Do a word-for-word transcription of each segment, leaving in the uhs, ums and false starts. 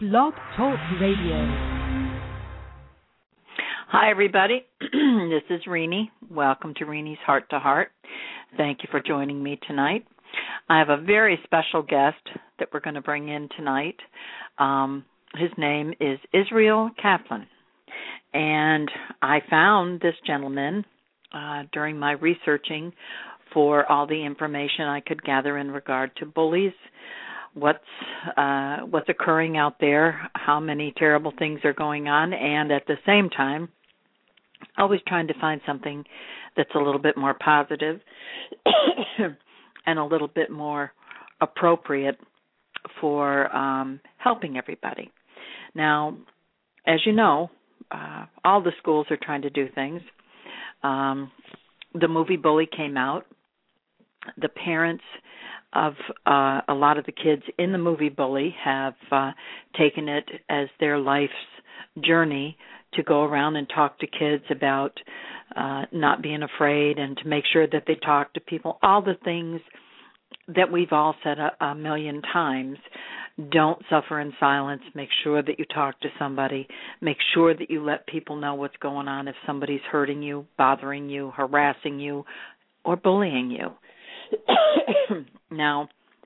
Blog Talk Radio. Hi, everybody. This is Renee. Welcome to Renee's Heart to Heart. Thank you for joining me tonight. I have a very special guest that we're going to bring in tonight. Um, his name is Israel Kaplan. And I found this gentleman uh, during my researching for all the information I could gather in regard to bullies, what's uh, what's occurring out there, how many terrible things are going on, and at the same time, always trying to find something that's a little bit more positive and a little bit more appropriate for um, helping everybody. Now, as you know, uh, all the schools are trying to do things. Um, the movie Bully came out. The parents of uh, a lot of the kids in the movie Bully have uh, taken it as their life's journey to go around and talk to kids about uh, not being afraid and to make sure that they talk to people, all the things that we've all said a, a million times. Don't suffer in silence. Make sure that you talk to somebody. Make sure that you let people know what's going on if somebody's hurting you, bothering you, harassing you, or bullying you. Now,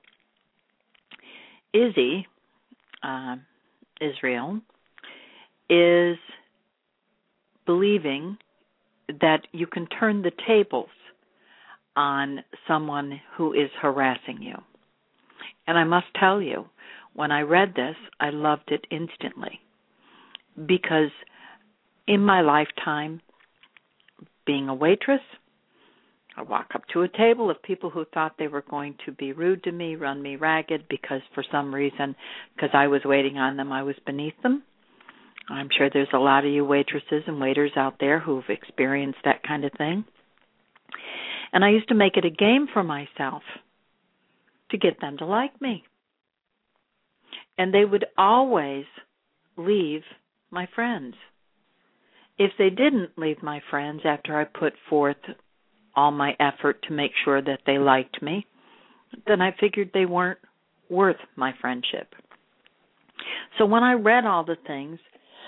Izzy, uh, Israel, is believing that you can turn the tables on someone who is harassing you. And I must tell you, when I read this, I loved it instantly. Because in my lifetime, being a waitress, I walk up to a table of people who thought they were going to be rude to me, run me ragged, because for some reason, because I was waiting on them, I was beneath them. I'm sure there's a lot of you waitresses and waiters out there who've experienced that kind of thing. And I used to make it a game for myself to get them to like me. And they would always leave my friends. If they didn't leave my friends after I put forth all my effort to make sure that they liked me, then I figured they weren't worth my friendship. So when I read all the things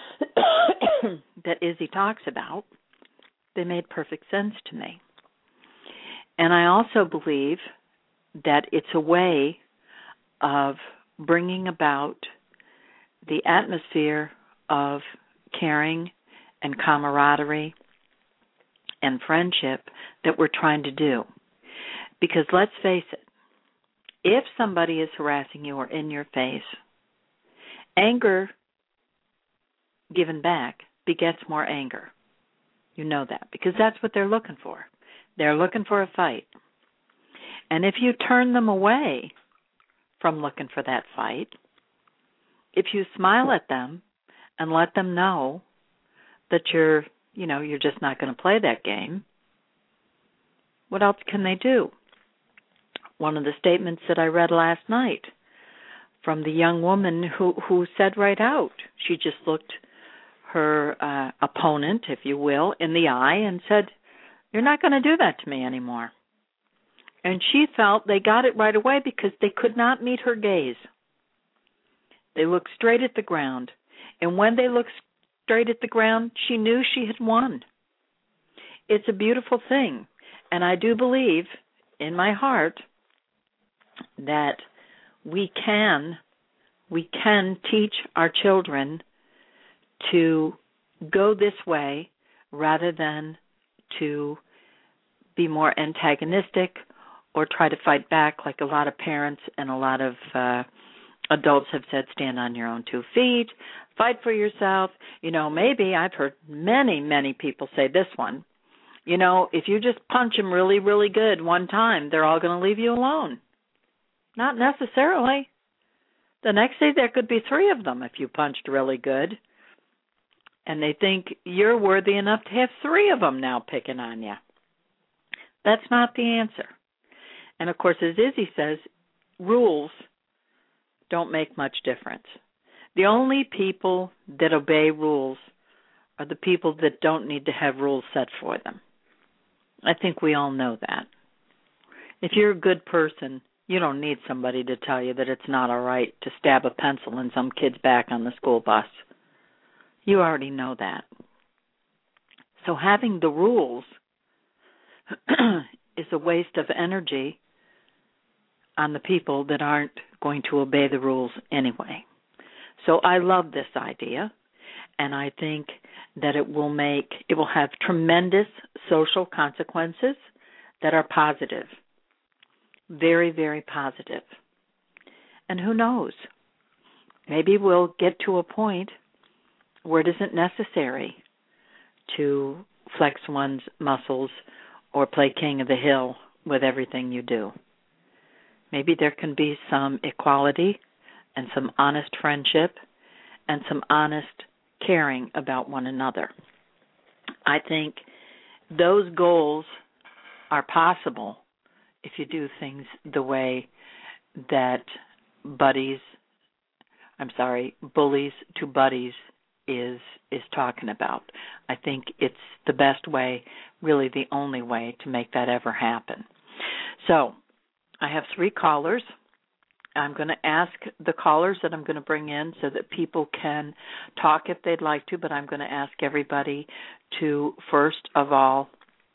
that Izzy talks about, they made perfect sense to me. And I also believe that it's a way of bringing about the atmosphere of caring and camaraderie and friendship that we're trying to do. Because let's face it, if somebody is harassing you or in your face, anger given back begets more anger. You know that, because that's what they're looking for. They're looking for a fight. And if you turn them away from looking for that fight, if you smile at them and let them know that you're, you know, you're just not going to play that game, what else can they do? One of the statements that I read last night from the young woman who, who said right out, she just looked her uh, opponent, if you will, in the eye and said, "You're not going to do that to me anymore." And she felt they got it right away because they could not meet her gaze. They looked straight at the ground. And when they looked straight at the ground, she knew she had won. It's a beautiful thing. And I do believe in my heart that we can, we can teach our children to go this way rather than to be more antagonistic or try to fight back like a lot of parents and a lot of uh, adults have said, stand on your own two feet, fight for yourself. You know, maybe I've heard many, many people say this one. You know, if you just punch them really, really good one time, they're all going to leave you alone. Not necessarily. The next day there could be three of them if you punched really good. And they think you're worthy enough to have three of them now picking on you. That's not the answer. And, of course, as Izzy says, rules don't make much difference. The only people that obey rules are the people that don't need to have rules set for them. I think we all know that. If you're a good person, You don't need somebody to tell you that it's not all right to stab a pencil in some kid's back on the school bus. You already know that. So having the rules is a waste of energy on the people that aren't going to obey the rules anyway. So I love this idea, and I think that it will make, it will have tremendous social consequences that are positive. Very, very positive. And who knows? Maybe we'll get to a point where it isn't necessary to flex one's muscles or play king of the hill with everything you do. Maybe there can be some equality and some honest friendship and some honest caring about one another. I think those goals are possible if you do things the way that buddies, I'm sorry, bullies to buddies is is talking about. I think it's the best way, really the only way to make that ever happen. So I have three callers. I'm going to ask the callers that I'm going to bring in so that people can talk if they'd like to, but I'm going to ask everybody to, first of all,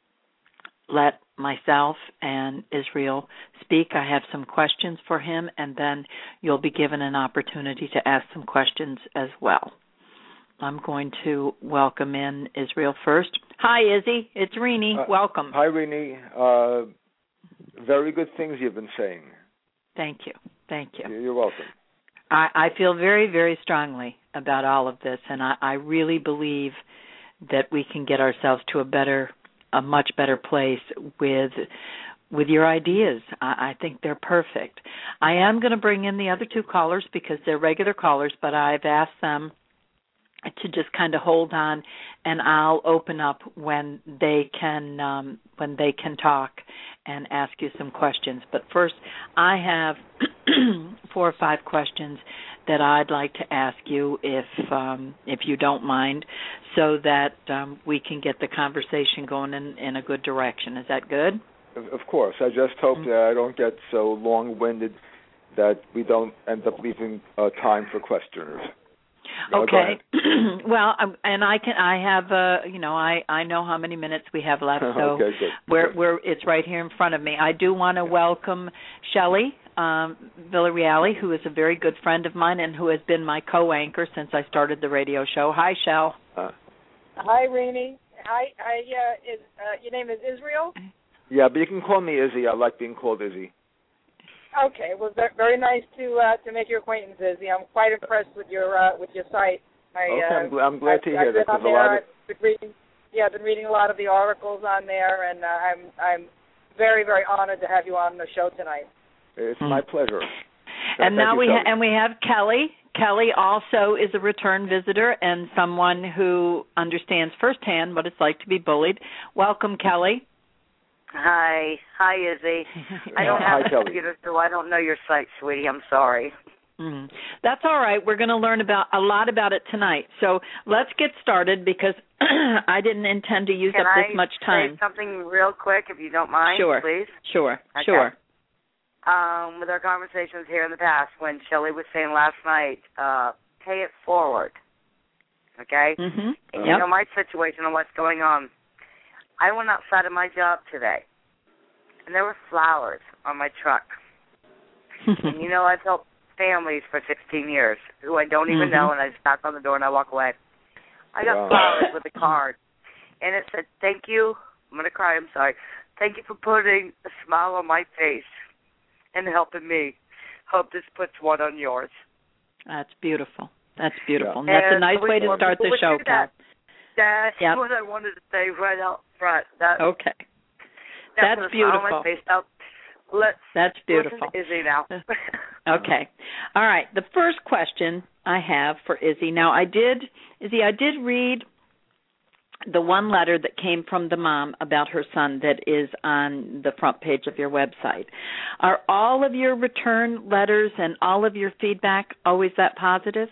let myself and Israel speak. I have some questions for him, and then you'll be given an opportunity to ask some questions as well. I'm going to welcome in Israel first. Hi, Izzy. It's Renee. Uh, Welcome. Hi, Renee. Uh, very good things you've been saying. Thank you. Thank you. You're welcome. I, I feel very, very strongly about all of this, and I, I really believe that we can get ourselves to a better, a much better place with with your ideas. I, I think they're perfect. I am going to bring in the other two callers because they're regular callers, but I've asked them to just kind of hold on, and I'll open up when they can um, when they can talk and ask you some questions. But first, I have four or five questions that I'd like to ask you, if um, if you don't mind, so that um, we can get the conversation going in, in a good direction. Is that good? Of course. I just hope mm-hmm. that I don't get so long-winded that we don't end up leaving uh, time for questioners. No, okay. Well, um, and I can. I have. Uh, you know, I, I know how many minutes we have left, so okay, good. we're good. we're it's right here in front of me. I do want to welcome Shelley um, Villarreal, who is a very good friend of mine and who has been my co-anchor since I started the radio show. Hi, Shell. Uh, Hi, Renee. Hi. I. Uh, is, uh, your name is Israel? Yeah, but you can call me Izzy. I like being called Izzy. Okay, well, very nice to uh, to make your acquaintance, Izzy. I'm quite impressed with your uh, with your site. I, okay, uh, I'm, gl- I'm glad I've, to hear I've that. Been on a there, lot of... I've been reading, yeah, I've been reading a lot of the articles on there, and uh, I'm I'm very very honored to have you on the show tonight. It's my pleasure. And Thank now you, we ha- Kelly. and we have Kelly. Kelly also is a return visitor and someone who understands firsthand what it's like to be bullied. Welcome, Kelly. Hi. Hi, Izzy. I don't have Hi, a computer, so I don't know your site, sweetie. I'm sorry. Mm. That's all right. We're going to learn about a lot about it tonight. So let's get started because I didn't intend to use Can up I this much time. say something real quick, if you don't mind, sure. please? Sure, okay. sure. Um, with our conversations here in the past, when Shelley was saying last night, uh, pay it forward, okay? Mm-hmm. And yep. you know my situation and what's going on. I went outside of my job today, and there were flowers on my truck. And, you know, I've helped families for sixteen years who I don't even mm-hmm. know, and I just knock on the door and I walk away. I got wow. flowers with a card, and it said, thank you. I'm going to cry, I'm sorry. Thank you for putting a smile on my face and helping me. Hope this puts one on yours. That's beautiful. That's beautiful. Yeah. And that's a nice way to start the show, Cal. That's yep. what I wanted to say right out front. That, okay. That's, that's beautiful. On my face. Now, let's that's beautiful. Listen to Izzy now. Okay. All right. The first question I have for Izzy. Now, I did, Izzy, I did read the one letter that came from the mom about her son that is on the front page of your website. Are all of your return letters and all of your feedback always that positive?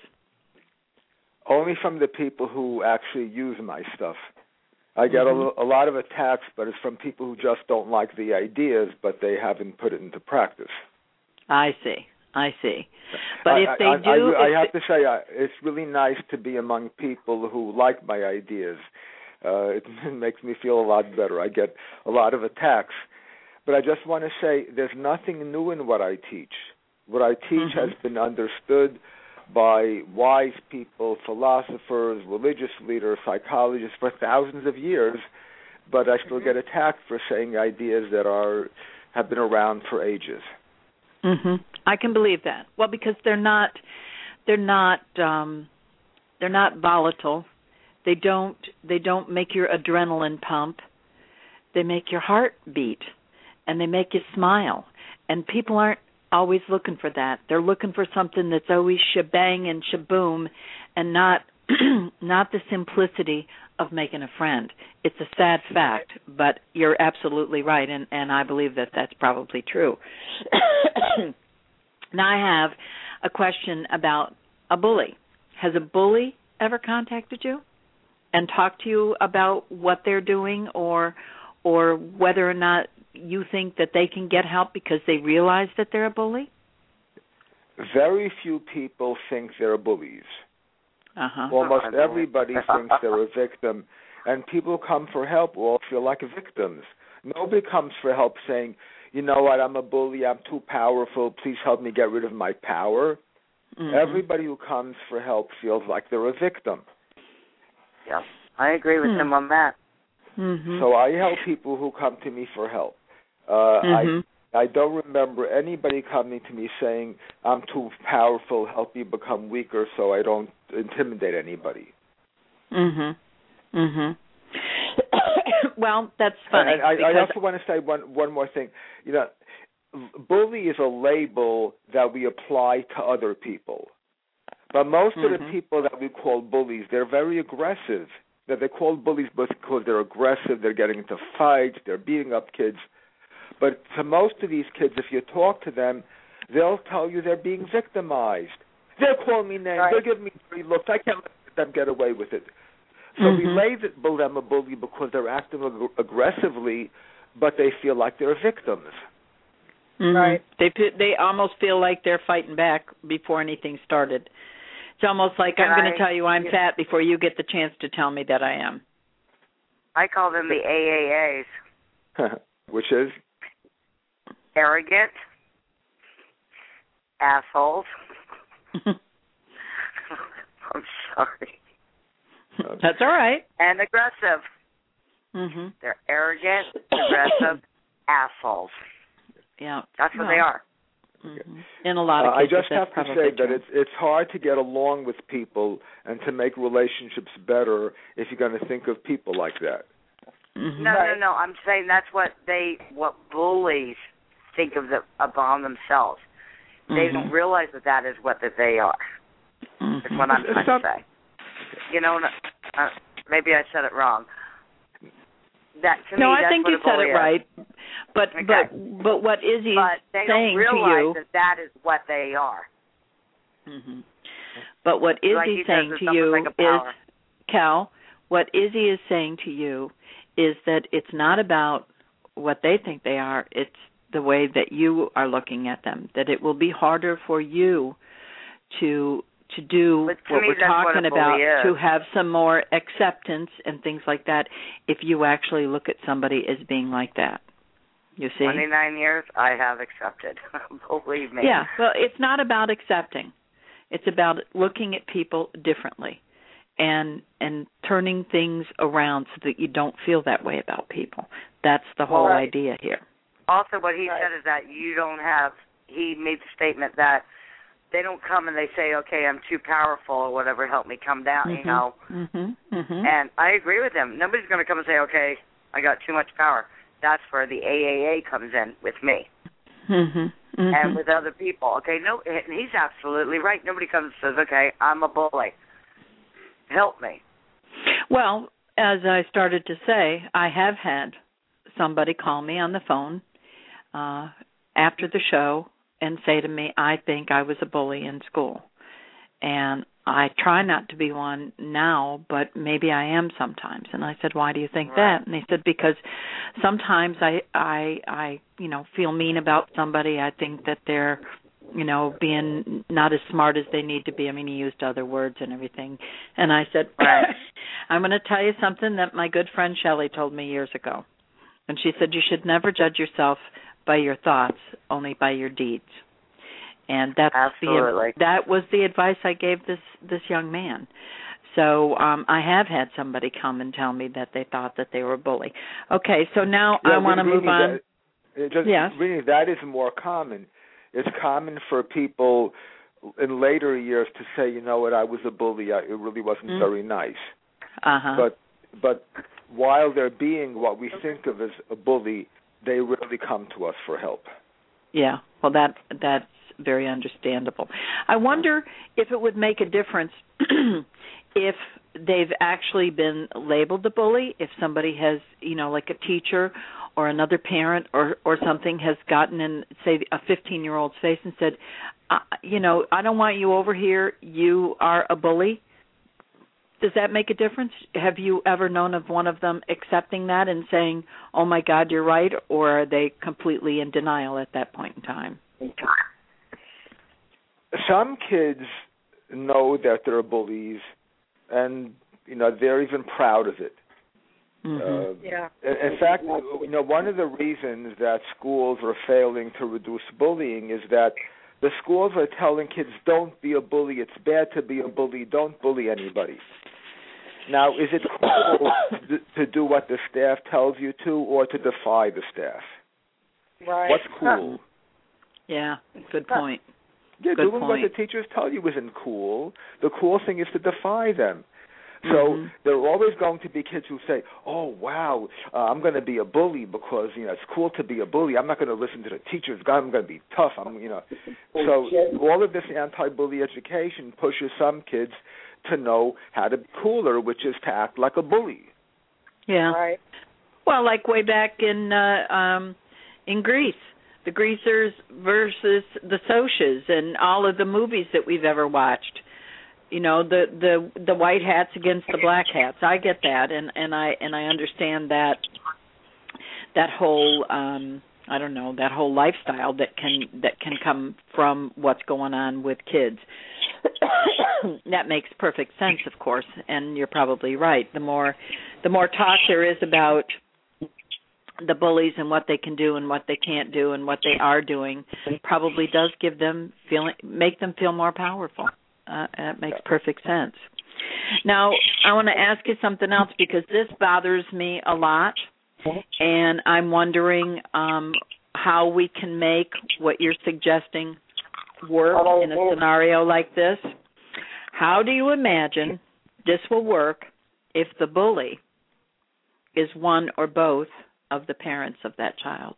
Only from the people who actually use my stuff. I get mm-hmm. a, a lot of attacks, but it's from people who just don't like the ideas, but they haven't put it into practice. I see. I see. But I, if they I, do... I, I if have they, to say, uh, it's really nice to be among people who like my ideas. Uh, it makes me feel a lot better. I get a lot of attacks. But I just want to say there's nothing new in what I teach. What I teach mm-hmm. has been understood by wise people, philosophers, religious leaders, psychologists for thousands of years, but I still mm-hmm. get attacked for saying ideas that are have been around for ages. Mm-hmm. I can believe that. Well, because they're not they're not um, they're not volatile. They don't they don't make your adrenaline pump. They make your heart beat, and they make you smile. And people aren't always looking for that. They're looking for something that's always shebang and shaboom, and not not the simplicity of making a friend. It's a sad fact, but you're absolutely right, and, and I believe that that's probably true. Now I have a question about a bully. Has a bully ever contacted you and talked to you about what they're doing, or or whether or not you think that they can get help because they realize that they're a bully? Very few people think they're bullies. Uh-huh. Almost everybody thinks they're a victim, and people who come for help all feel like victims. Nobody comes for help saying, you know what, I'm a bully, I'm too powerful, please help me get rid of my power. Mm-hmm. Everybody who comes for help feels like they're a victim. Yeah, I agree with mm-hmm. him on that. Mm-hmm. So I help people who come to me for help. Uh, mm-hmm. I I don't remember anybody coming to me saying, I'm too powerful, help me become weaker so I don't intimidate anybody. Mm-hmm. Mm-hmm. Well, that's funny. And I, I also want to say one, one more thing. You know, bully is a label that we apply to other people. But most mm-hmm. of the people that we call bullies, they're very aggressive. That they're called bullies because they're aggressive, they're getting into fights, they're beating up kids. But to most of these kids, if you talk to them, they'll tell you they're being victimized. They'll call me names, right. They'll give me dirty looks. I can't let them get away with it. So mm-hmm. we label them a bully because they're acting ag- aggressively, but they feel like they're victims. Mm-hmm. Right. They they almost feel like they're fighting back before anything started. It's almost like and I'm going to tell you I'm fat before you get the chance to tell me that I am. I call them the A A As. Which is? Arrogant, assholes. I'm sorry. That's all right. And aggressive. Mm-hmm. They're arrogant, aggressive assholes. Yeah. That's what well, they are. Mm-hmm. In a lot of uh, cases, I just have to say true. that it's it's hard to get along with people and to make relationships better if you're going to think of people like that. Mm-hmm. No, right. no, no. I'm saying that's what they, what bullies think of the, upon themselves. They mm-hmm. don't realize that that is what that they are. Mm-hmm. That's what I'm trying to say. You know, uh, maybe I said it wrong. That to no, me, I that's think what you a said bully it right. is. But okay. but but what Izzy's but they saying don't realize to you that that is what they are. Mm-hmm. But what Izzy's like saying to you like is, Cal, what Izzy is saying to you is that it's not about what they think they are. It's the way that you are looking at them. That it will be harder for you to to do to what me, we're talking what about, is. to have some more acceptance and things like that, if you actually look at somebody as being like that. You see? twenty-nine years, I have accepted. Believe me. Yeah, well, it's not about accepting. It's about looking at people differently and and turning things around so that you don't feel that way about people. That's the whole well, right. idea here. Also, what he right. said is that you don't have, he made the statement that they don't come and they say, okay, I'm too powerful or whatever, help me come down, mm-hmm. you know. Mm-hmm. Mm-hmm. And I agree with him. Nobody's going to come and say, okay, I got too much power. That's where the A A A comes in with me. Mm-hmm. Mm-hmm. And with other people. Okay, no, and he's absolutely right. Nobody comes and says, okay, I'm a bully. Help me. Well, as I started to say, I have had somebody call me on the phone uh, after the show and say to me, I think I was a bully in school. and I try not to be one now, but maybe I am sometimes. And I said, why do you think Right. that? And they said, because sometimes I, I, I, you know, feel mean about somebody. I think that they're, you know, being not as smart as they need to be. I mean, he used other words and everything. And I said, right. I'm going to tell you something that my good friend Shelley told me years ago. And she said, you should never judge yourself by your thoughts, only by your deeds. And that's Absolutely. the that was the advice I gave this this young man. So um, I have had somebody come and tell me that they thought that they were a bully. Okay, so now yeah, I want to move on. That, just, yes. Really, that is more common. It's common for people in later years to say, you know what, I was a bully. I, it really wasn't mm. very nice. Uh-huh. But but while they're being what we think of as a bully, they really come to us for help. Yeah. Well, that that's very understandable. I wonder if it would make a difference if they've actually been labeled a bully, if somebody has, you know, like a teacher or another parent or, or something has gotten in, say, a fifteen-year-old's face and said, uh, you know, I don't want you over here. You are a bully. Does that make a difference? Have you ever known of one of them accepting that and saying, oh, my God, you're right, or are they completely in denial at that point in time? Some kids know that they're bullies, and, you know, they're even proud of it. Mm-hmm. Uh, yeah. In fact, you know, one of the reasons that schools are failing to reduce bullying is that the schools are telling kids, don't be a bully, it's bad to be a bully, don't bully anybody. Now, is it cool to do what the staff tells you to or to defy the staff? Right. What's cool? Yeah, good point. Yeah, good doing point. what the teachers tell you isn't cool. The cool thing is to defy them. So mm-hmm. there are always going to be kids who say, oh, wow, uh, I'm going to be a bully because, you know, it's cool to be a bully. I'm not going to listen to the teachers. God, I'm going to be tough. I'm, you know. So all of this anti-bully education pushes some kids to know how to be cooler, which is to act like a bully. Yeah. Right. Well, like way back in uh, um, in Greece, the Greasers versus the Socs and all of the movies that we've ever watched. You know, the, the the white hats against the black hats. I get that, and, and I and I understand that that whole um, I don't know that whole lifestyle that can that can come from what's going on with kids. That makes perfect sense, of course, and you're probably right. The more the more talk there is about the bullies and what they can do and what they can't do and what they are doing, probably does give them feeling make them feel more powerful. Uh, that makes perfect sense. Now, I want to ask you something else because this bothers me a lot, and I'm wondering um, how we can make what you're suggesting work in a scenario like this. How do you imagine this will work if the bully is one or both of the parents of that child?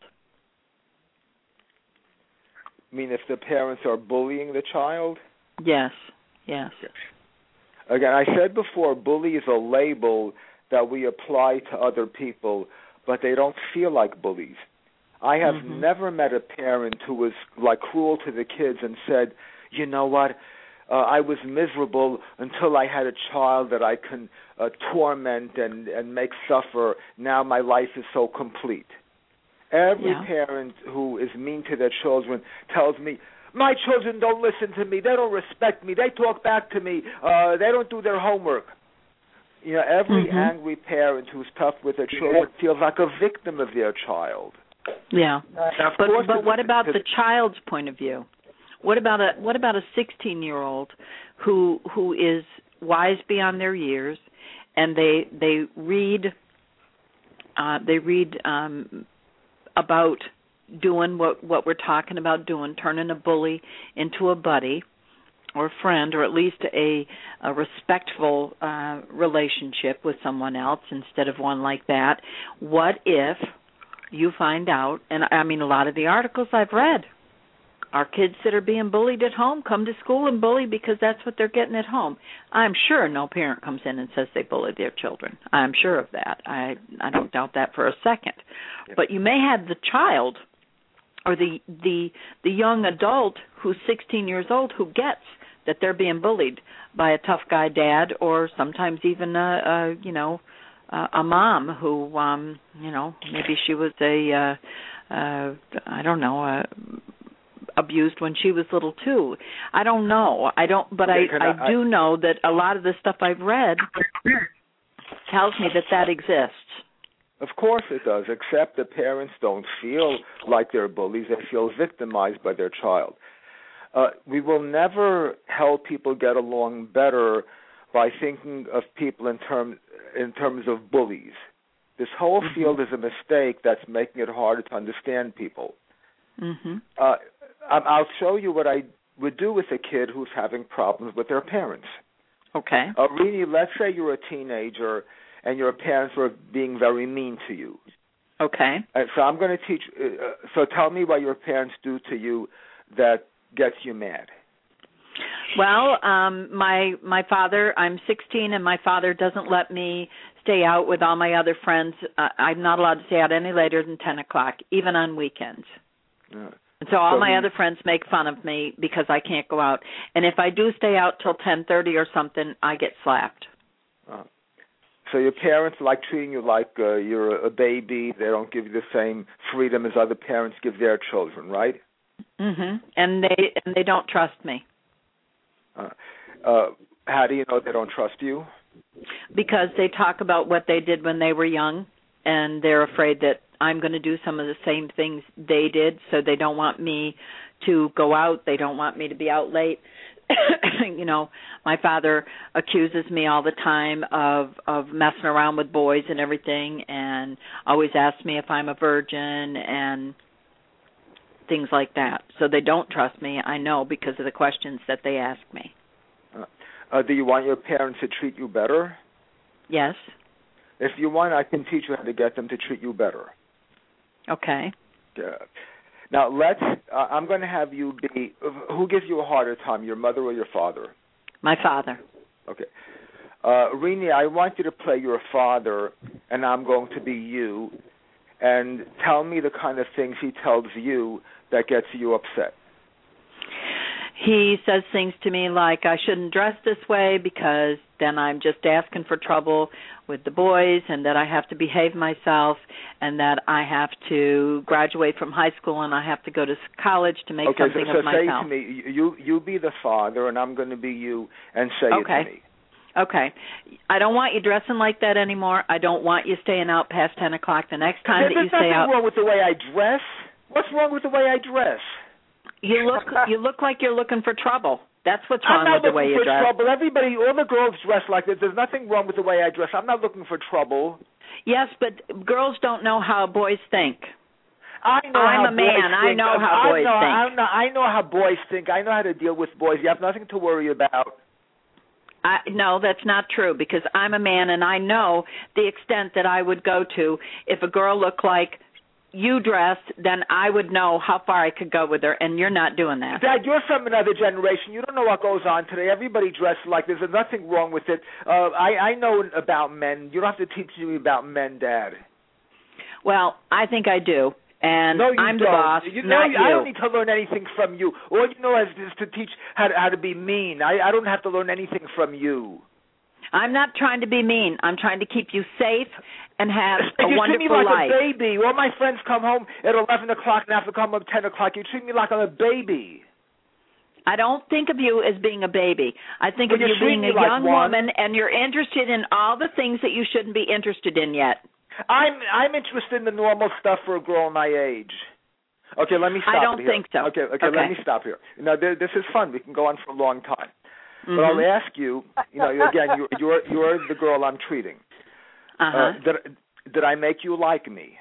I mean, if the parents are bullying the child? Yes, yes. Again, I said before, bully is a label that we apply to other people, but they don't feel like bullies. I have mm-hmm. never met a parent who was like cruel to the kids and said, you know what, uh, I was miserable until I had a child that I can uh, torment and, and make suffer. Now my life is so complete. Every yeah. parent who is mean to their children tells me, my children don't listen to me. They don't respect me. They talk back to me. Uh, they don't do their homework. You know, every mm-hmm. angry parent who's tough with their children feels like a victim of their child. Yeah, now, but but what about the child's point of view? What about a what about a sixteen-year-old who who is wise beyond their years, and they they read uh, they read um, about doing what, what we're talking about doing, turning a bully into a buddy or a friend, or at least a, a respectful uh, relationship with someone else instead of one like that. What if you find out, and I mean a lot of the articles I've read, our kids that are being bullied at home come to school and bully because that's what they're getting at home. I'm sure no parent comes in and says they bullied their children. I'm sure of that. I, I don't doubt that for a second. But you may have the child or the the the young adult who's sixteen years old who gets that they're being bullied by a tough guy dad, or sometimes even a, a you know a, a mom who um you know maybe she was a uh, uh I don't know uh, abused when she was little too. I don't know. I don't, but I, I, I do know that a lot of the stuff I've read tells me that that exists. Of course it does, except the parents don't feel like they're bullies. They feel victimized by their child. Uh, we will never help people get along better by thinking of people in, term, in terms of bullies. This whole mm-hmm. field is a mistake that's making it harder to understand people. Mm-hmm. Uh, I'll show you what I would do with a kid who's having problems with their parents. Okay. Uh, Rini, let's say you're a teenager and your parents were being very mean to you. Okay. And so I'm going to teach. Uh, so tell me what your parents do to you that gets you mad. Well, um, my my father. I'm sixteen, and my father doesn't let me stay out with all my other friends. Uh, I'm not allowed to stay out any later than ten o'clock, even on weekends. Uh, and so all so my he, other friends make fun of me because I can't go out. And if I do stay out till ten thirty or something, I get slapped. Uh, so your parents like treating you like uh, you're a baby. They don't give you the same freedom as other parents give their children, right? Mhm. And they and they don't trust me. Uh, uh, how do you know they don't trust you? Because they talk about what they did when they were young, and they're afraid that I'm going to do some of the same things they did, so they don't want me to go out. They don't want me to be out late. You know, my father accuses me all the time of, of messing around with boys and everything, and always asks me if I'm a virgin and things like that. So they don't trust me, I know, because of the questions that they ask me. Uh, uh, do you want your parents to treat you better? Yes. If you want, I can teach you how to get them to treat you better. Okay. Yeah. Now, let's, uh, I'm going to have you be, who gives you a harder time, your mother or your father? My father. Okay. Uh, Rini, I want you to play your father, and I'm going to be you, and tell me the kind of things he tells you that gets you upset. He says things to me like I shouldn't dress this way because then I'm just asking for trouble with the boys, and that I have to behave myself, and that I have to graduate from high school and I have to go to college to make okay, something so, so of myself. Okay, so say to me, you, you be the father, and I'm going to be you, and say okay. it to me. Okay. I don't want you dressing like that anymore. I don't want you staying out past ten o'clock. The next time there, that you stay out... There's nothing wrong with the way I dress. What's wrong with the way I dress? You look you look like you're looking for trouble. That's what's wrong with the way you dress. I'm not looking for trouble. Everybody, all the girls dress like this. There's nothing wrong with the way I dress. I'm not looking for trouble. Yes, but girls don't know how boys think. I know I'm how a man. Boys think. I know how I boys know, think. I know, I know how boys think. I know how to deal with boys. You have nothing to worry about. I, no, that's not true, because I'm a man and I know the extent that I would go to if a girl looked like you dressed, then I would know how far I could go with her, and you're not doing that. Dad, you're from another generation. You don't know what goes on today. Everybody dresses like this. There's nothing wrong with it. Uh, I, I know about men. You don't have to teach me about men, Dad. Well, I think I do. And no, you I'm don't. the boss, you know, not you. I don't need to learn anything from you. All you know is, is to teach how to, how to be mean. I, I don't have to learn anything from you. I'm not trying to be mean. I'm trying to keep you safe and have a you wonderful treat me like life. a baby. All my friends come home at eleven o'clock and have to come home at ten o'clock. You treat me like I'm a baby. I don't think of you as being a baby. I think but of you being a like young one. woman, and you're interested in all the things that you shouldn't be interested in yet. I'm I'm interested in the normal stuff for a girl my age. Okay, let me stop I don't here. think so. Okay, okay, okay, let me stop here. Now, there, this is fun. We can go on for a long time. Mm-hmm. But I'll ask you, you know, again, you're, you're, you're the girl I'm treating. Uh-huh. Uh, did, did I make you like me?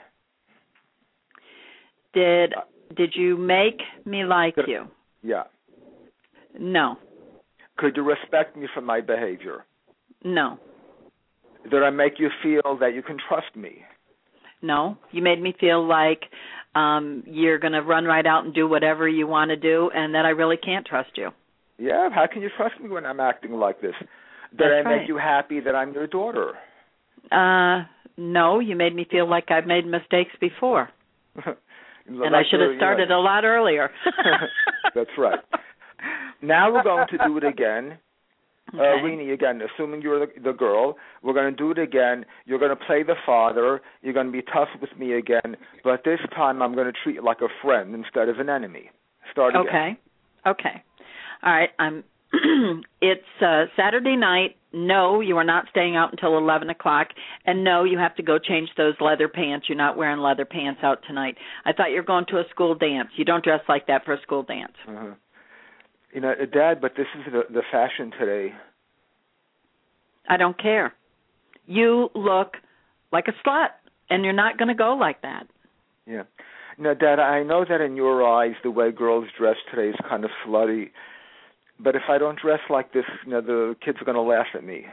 Did Did you make me like did, you? Yeah. No. Could you respect me for my behavior? No. Did I make you feel that you can trust me? No. You made me feel like um, you're going to run right out and do whatever you want to do, and that I really can't trust you. Yeah, how can you trust me when I'm acting like this? Did That's I right. make you happy that I'm your daughter? Uh, no, you made me feel like I've made mistakes before. and like I should have started you know, a lot earlier. That's right. Now we're going to do it again. Okay. Uh, Rini, again, assuming you're the, the girl, we're going to do it again. You're going to play the father. You're going to be tough with me again. But this time I'm going to treat you like a friend instead of an enemy. Start again. Okay. Okay. All right. I'm. It's uh, Saturday night. No, you are not staying out until eleven o'clock. And no, you have to go change those leather pants. You're not wearing leather pants out tonight. I thought you were going to a school dance. You don't dress like that for a school dance. Uh-huh. You know, Dad, but this is the, the fashion today. I don't care. You look like a slut, and you're not going to go like that. Yeah. Now, Dad, I know that in your eyes the way girls dress today is kind of slutty, but if I don't dress like this, you know, the kids are going to laugh at me.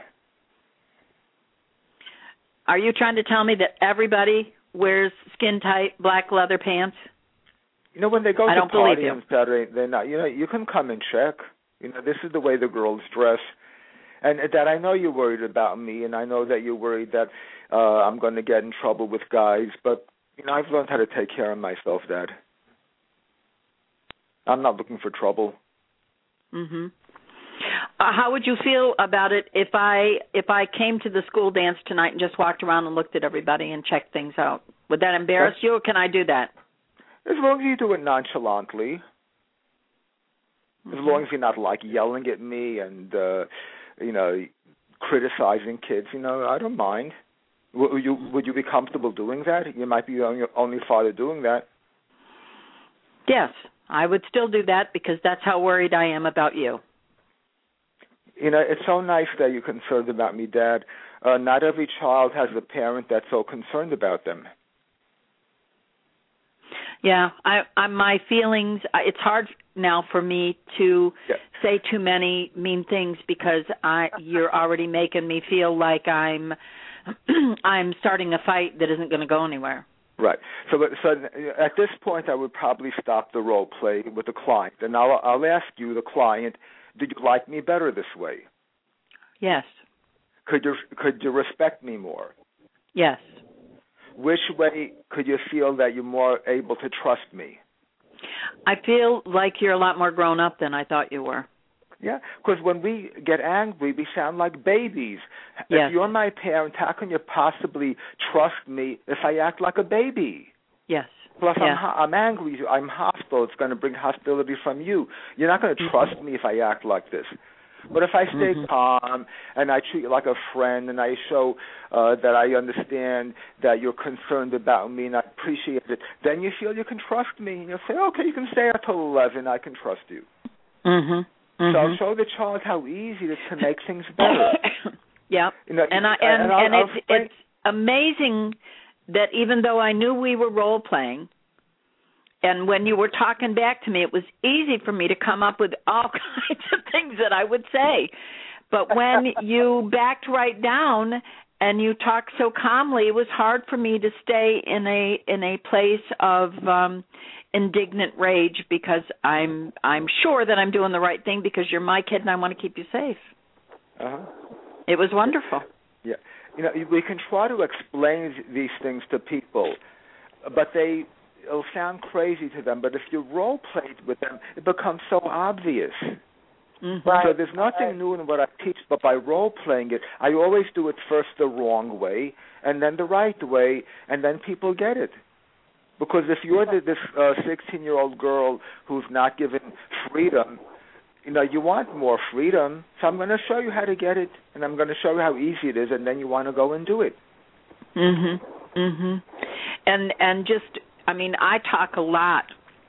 Are you trying to tell me that everybody wears skin-tight black leather pants? You know, when they go I to don't party believe on Saturday, they're not. You know, you can come and check. You know, this is the way the girls dress. And Dad, I know you're worried about me, and I know that you're worried that uh, I'm going to get in trouble with guys. But you know, I've learned how to take care of myself, Dad. I'm not looking for trouble. Mhm. Uh, how would you feel about it if I if I came to the school dance tonight and just walked around and looked at everybody and checked things out? Would that embarrass That's, you, or can I do that? As long as you do it nonchalantly. Mm-hmm. As long as you're not like yelling at me and uh, you know, criticizing kids, you know, I don't mind. Would you would you be comfortable doing that? You might be the only, only father doing that. Yes, I would still do that because that's how worried I am about you. You know, it's so nice that you're concerned about me, Dad. Uh, not every child has a parent that's so concerned about them. Yeah, I, I my feelings. It's hard now for me to yeah. say too many mean things because I you're already making me feel like I'm I'm starting a fight that isn't going to go anywhere. Right. So, so at this point, I would probably stop the role play with the client, and I'll I'll ask you, the client, did you like me better this way? Yes. Could you could you respect me more? Yes. Which way could you feel that you're more able to trust me? I feel like you're a lot more grown up than I thought you were. Yeah, because when we get angry, we sound like babies. Yes. If you're my parent, how can you possibly trust me if I act like a baby? Yes. Plus, yeah. I'm, I'm angry. I'm hostile. It's going to bring hostility from you. You're not going to trust mm-hmm. me if I act like this. But if I stay mm-hmm. calm and I treat you like a friend and I show uh, that I understand that you're concerned about me and I appreciate it, then you feel you can trust me. And you'll say, okay, you can stay out till eleven. I can trust you. Mm-hmm. Mm-hmm. So show the child how easy it is to make things better. Yeah, you know, and I and, and, and I'll, it's I'll it's amazing that even though I knew we were role playing, and when you were talking back to me, it was easy for me to come up with all kinds of things that I would say. But when you backed right down and you talked so calmly, it was hard for me to stay in a in a place of um, indignant rage because I'm I'm sure that I'm doing the right thing because you're my kid and I want to keep you safe. Uh-huh. It was wonderful. Yeah, you know, we can try to explain these things to people, but they. It'll sound crazy to them, but if you role played with them, it becomes so obvious. Mm-hmm. Right. So there's nothing new in what I teach, but by role playing it, I always do it first the wrong way, and then the right way, and then people get it. Because if you're the, this uh, sixteen-year-old girl who's not given freedom, you know, you want more freedom, so I'm going to show you how to get it, and I'm going to show you how easy it is, and then you want to go and do it. Mhm. Mhm. And and just. I mean, I talk a lot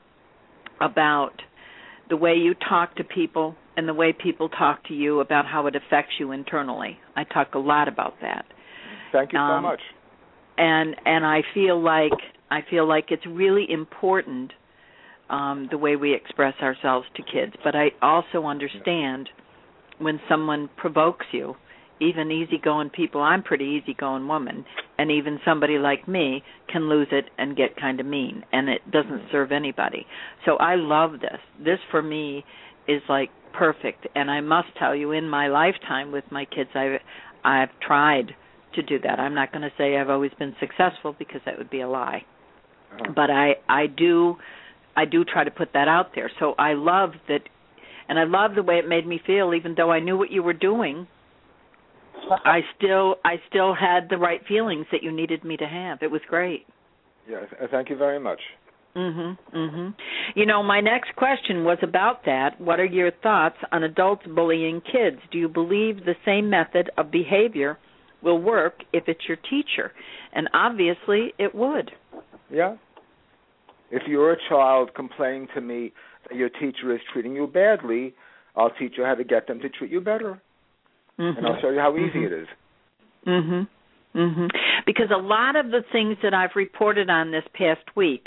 about the way you talk to people and the way people talk to you about how it affects you internally. I talk a lot about that. Thank you so um, much. And and I feel like I feel like it's really important um, the way we express ourselves to kids. But I also understand when someone provokes you. Even easygoing people, I'm a pretty easygoing woman, and even somebody like me can lose it and get kind of mean, and it doesn't serve anybody. So I love this. This, for me, is like perfect, and I must tell you, in my lifetime with my kids, I've, I've tried to do that. I'm not going to say I've always been successful because that would be a lie, uh-huh. but I, I do, I do try to put that out there. So I love that. And I love the way it made me feel, even though I knew what you were doing. I still I still had the right feelings that you needed me to have. It was great. Yes, thank you very much. Mhm. Mhm. You know, my next question was about that. What are your thoughts on adults bullying kids? Do you believe the same method of behavior will work if it's your teacher? And obviously it would. Yeah. If you're a child complaining to me that your teacher is treating you badly, I'll teach you how to get them to treat you better. Mm-hmm. And I'll show you how easy mm-hmm. it is. Mhm. Mhm. Because a lot of the things that I've reported on this past week,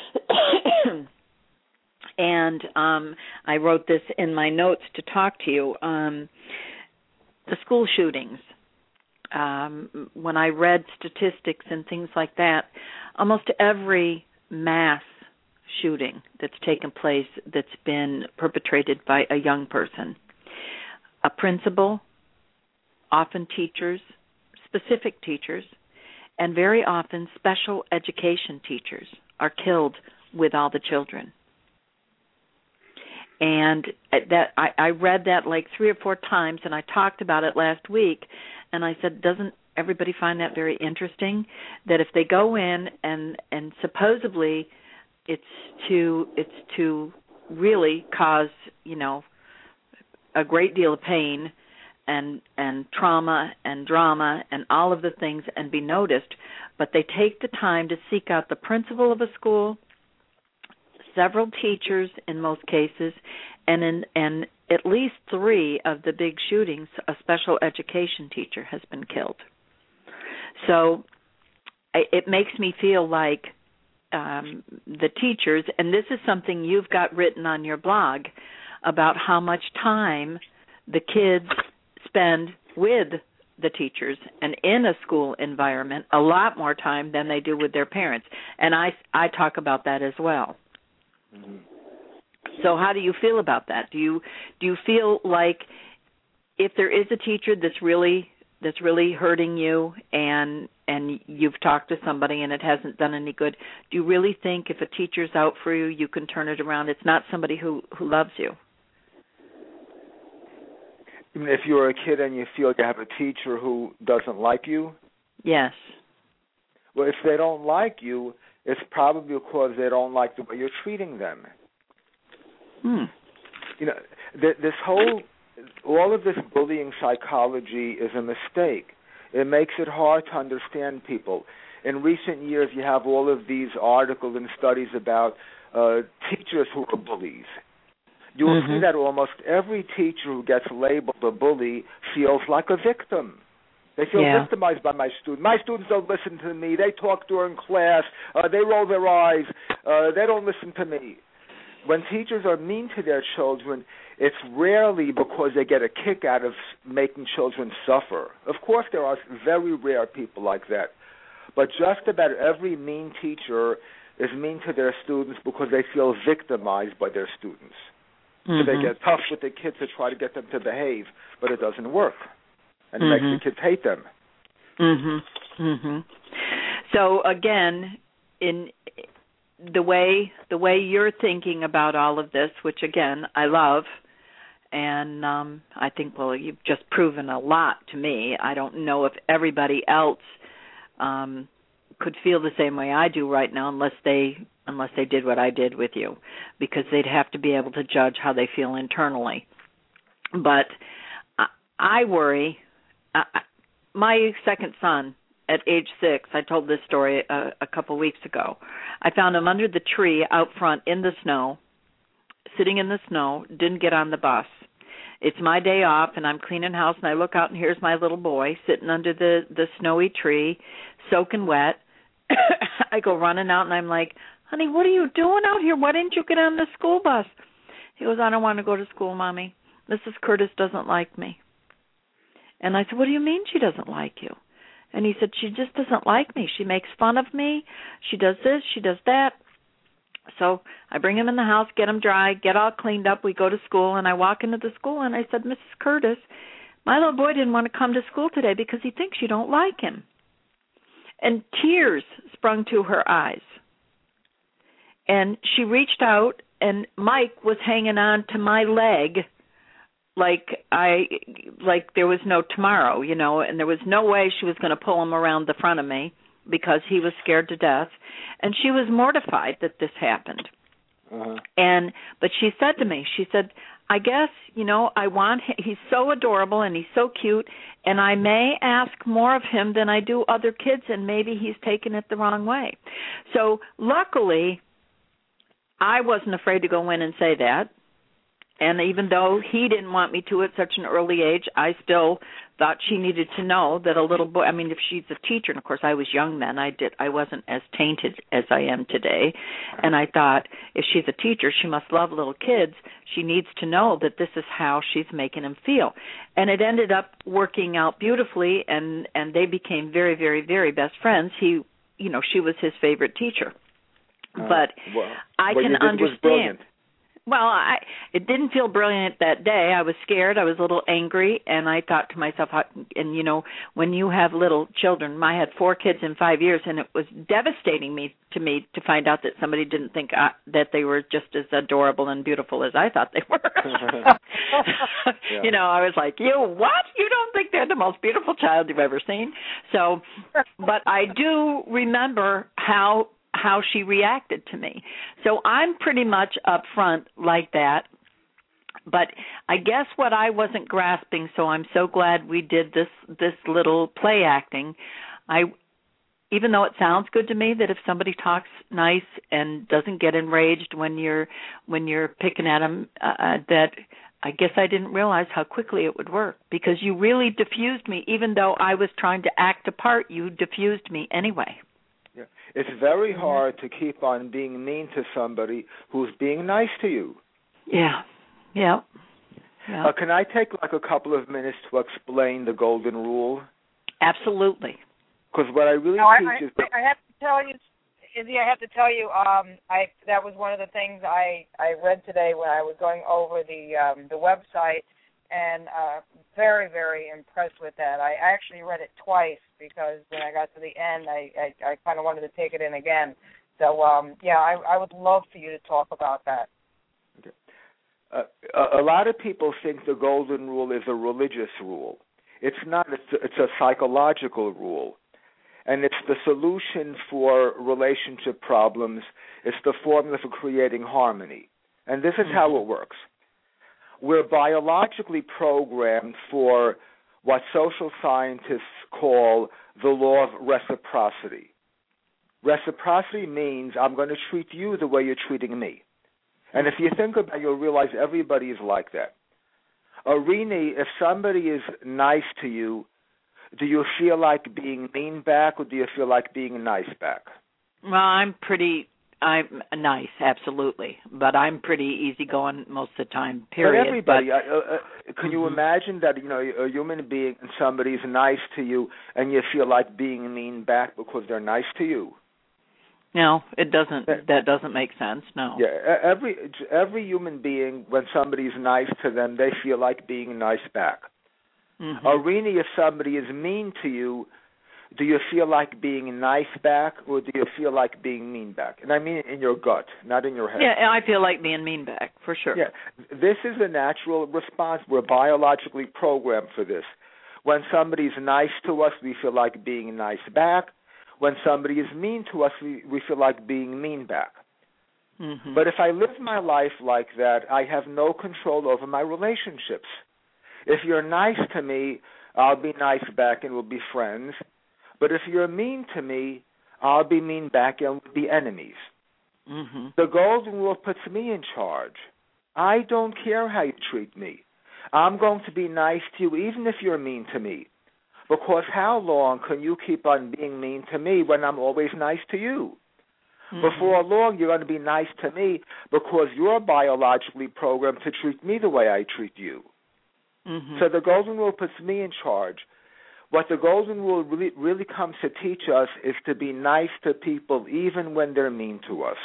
and um, I wrote this in my notes to talk to you, um, the school shootings. Um, when I read statistics and things like that, almost every mass shooting that's taken place that's been perpetrated by a young person, a principal, often teachers, specific teachers, and very often special education teachers are killed with all the children. And that I, I read that like three or four times, and I talked about it last week, and I said, doesn't everybody find that very interesting? That if they go in and and supposedly it's to it's to really cause, you know, a great deal of pain and and trauma and drama and all of the things and be noticed, but they take the time to seek out the principal of a school, several teachers in most cases, and in and at least three of the big shootings, a special education teacher has been killed. So it makes me feel like um, the teachers, and this is something you've got written on your blog about how much time the kids spend with the teachers and in a school environment, a lot more time than they do with their parents. And I, I talk about that as well. Mm-hmm. So how do you feel about that? Do you do you feel like if there is a teacher that's really that's really hurting you and and you've talked to somebody and it hasn't done any good, do you really think if a teacher's out for you, you can turn it around? It's not somebody who, who loves you. If you're a kid and you feel you have a teacher who doesn't like you? Yes. Well, if they don't like you, it's probably because they don't like the way you're treating them. Hmm. You know, th- this whole, all of this bullying psychology is a mistake. It makes it hard to understand people. In recent years, you have all of these articles and studies about uh, teachers who are bullies. You will mm-hmm. see that almost every teacher who gets labeled a bully feels like a victim. They feel yeah. victimized by my students. My students don't listen to me. They talk during class. Uh, they roll their eyes. Uh, they don't listen to me. When teachers are mean to their children, it's rarely because they get a kick out of making children suffer. Of course, there are very rare people like that. But just about every mean teacher is mean to their students because they feel victimized by their students. Mm-hmm. So they get tough with the kids to try to get them to behave, but it doesn't work. And mm-hmm. it makes the kids hate them. Mm-hmm. Mm-hmm. So, again, in the way the way you're thinking about all of this, which, again, I love, and um, I think, well, you've just proven a lot to me. I don't know if everybody else um, could feel the same way I do right now unless they unless they did what I did with you, because they'd have to be able to judge how they feel internally. But I, I worry. Uh, my second son, at age six, I told this story a, a couple weeks ago. I found him under the tree out front in the snow, sitting in the snow, didn't get on the bus. It's my day off, and I'm cleaning house, and I look out, and here's my little boy sitting under the, the snowy tree, soaking wet. I go running out, and I'm like, honey, what are you doing out here? Why didn't you get on the school bus? He goes, I don't want to go to school, Mommy. Missus Curtis doesn't like me. And I said, what do you mean she doesn't like you? And he said, she just doesn't like me. She makes fun of me. She does this. She does that. So I bring him in the house, get him dry, get all cleaned up. We go to school, and I walk into the school, and I said, Missus Curtis, my little boy didn't want to come to school today because he thinks you don't like him. And tears sprung to her eyes. And she reached out and Mike was hanging on to my leg like I like there was no tomorrow, you know, and there was no way she was going to pull him around the front of me because he was scared to death, and she was mortified that this happened. Uh-huh. And but she said to me, she said, I guess, you know, I want him, he's so adorable and he's so cute, and I may ask more of him than I do other kids, and maybe he's taken it the wrong way. So luckily, I wasn't afraid to go in and say that. And even though he didn't want me to at such an early age, I still thought she needed to know that a little boy, I mean, if she's a teacher, and of course I was young then, I did, I wasn't as tainted as I am today. And I thought, if she's a teacher, she must love little kids. She needs to know that this is how she's making him feel. And it ended up working out beautifully, and, and they became very, very, very best friends. He, you know, she was his favorite teacher. Uh, but well, I what can you did understand. Was brilliant. Well, I it didn't feel brilliant that day. I was scared. I was a little angry, and I thought to myself, how, and you know, when you have little children, I had four kids in five years, and it was devastating me to me to find out that somebody didn't think uh, that they were just as adorable and beautiful as I thought they were. Yeah. You know, I was like, you what? You don't think they're the most beautiful child you've ever seen? So, but I do remember how. how she reacted to me. So I'm pretty much upfront like that. But I guess what I wasn't grasping, so I'm so glad we did this this little play acting. I, even though it sounds good to me that if somebody talks nice and doesn't get enraged when you're when you're picking at them, uh, that I guess I didn't realize how quickly it would work, because you really diffused me. Even though I was trying to act a part, you diffused me anyway. Yeah. It's very hard to keep on being mean to somebody who's being nice to you. Yeah, yeah. yeah. Uh, can I take like a couple of minutes to explain the golden rule? Absolutely. Because what I really no, teach I, is... That I have to tell you, Izzy, I have to tell you, um, I that was one of the things I, I read today when I was going over the um, the website, and uh, very, very impressed with that. I actually read it twice because when I got to the end, I, I, I kind of wanted to take it in again. So, um, yeah, I, I would love for you to talk about that. Okay. Uh, a, a lot of people think the golden rule is a religious rule. It's not. It's, it's a psychological rule. And it's the solution for relationship problems. It's the formula for creating harmony. And this is mm-hmm. how it works. We're biologically programmed for what social scientists call the law of reciprocity. Reciprocity means I'm going to treat you the way you're treating me. And if you think about it, you'll realize everybody is like that. Arini, if somebody is nice to you, do you feel like being mean back, or do you feel like being nice back? Well, I'm pretty... I'm nice, absolutely, but I'm pretty easygoing most of the time. Period. But everybody, but, uh, uh, can mm-hmm. you imagine that you know a human being and somebody's nice to you, and you feel like being mean back because they're nice to you? No, it doesn't. That doesn't make sense. No. Yeah, every every human being, when somebody's nice to them, they feel like being nice back. Mm-hmm. Arini, if somebody is mean to you, do you feel like being nice back, or do you feel like being mean back? And I mean in your gut, not in your head. Yeah, I feel like being mean back, for sure. Yeah, this is a natural response. We're biologically programmed for this. When somebody's nice to us, we feel like being nice back. When somebody is mean to us, we, we feel like being mean back. Mm-hmm. But if I live my life like that, I have no control over my relationships. If you're nice to me, I'll be nice back and we'll be friends. But if you're mean to me, I'll be mean back and we'll be enemies. Mm-hmm. The golden rule puts me in charge. I don't care how you treat me. I'm going to be nice to you even if you're mean to me. Because how long can you keep on being mean to me when I'm always nice to you? Mm-hmm. Before long, you're going to be nice to me because you're biologically programmed to treat me the way I treat you. Mm-hmm. So the golden rule puts me in charge. What the golden rule really, really comes to teach us is to be nice to people even when they're mean to us.